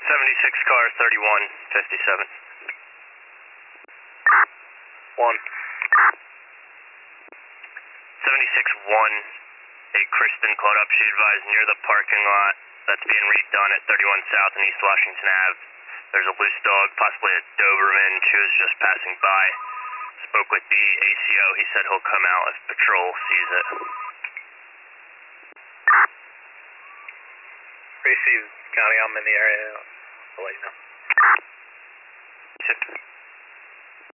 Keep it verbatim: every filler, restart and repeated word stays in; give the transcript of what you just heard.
seventy-six car thirty-one fifty-seven. one. seventy-six one, a Kristen called up. She advised near the parking lot that's being redone at thirty-one South and East Washington Avenue. There's a loose dog, possibly a Doberman. She was just passing by. Spoke with the A C O. He said he'll come out if patrol sees it. Receive County, I'm in the area. I'll let you know. Tip.